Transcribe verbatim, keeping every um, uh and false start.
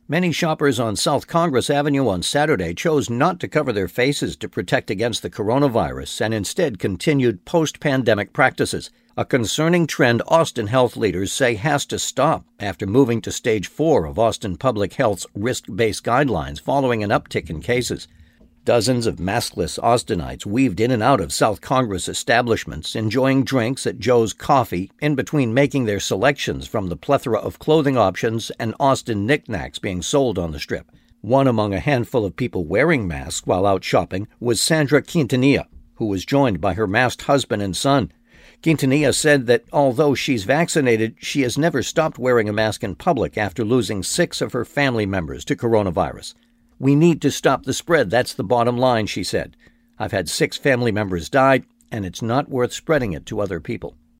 Many shoppers on South Congress Avenue on Saturday chose not to cover their faces to protect against the coronavirus and instead continued post-pandemic practices, a concerning trend Austin health leaders say has to stop after moving to stage four of Austin Public Health's risk-based guidelines following an uptick in cases. Dozens of maskless Austinites weaved in and out of South Congress establishments, enjoying drinks at Joe's Coffee, in between making their selections from the plethora of clothing options and Austin knickknacks being sold on the Strip. One among a handful of people wearing masks while out shopping was Sandra Quintanilla, who was joined by her masked husband and son. Quintanilla said that although she's vaccinated, she has never stopped wearing a mask in public after losing six of her family members to coronavirus. "We need to stop the spread, that's the bottom line," she said. "I've had six family members die, and it's not worth spreading it to other people."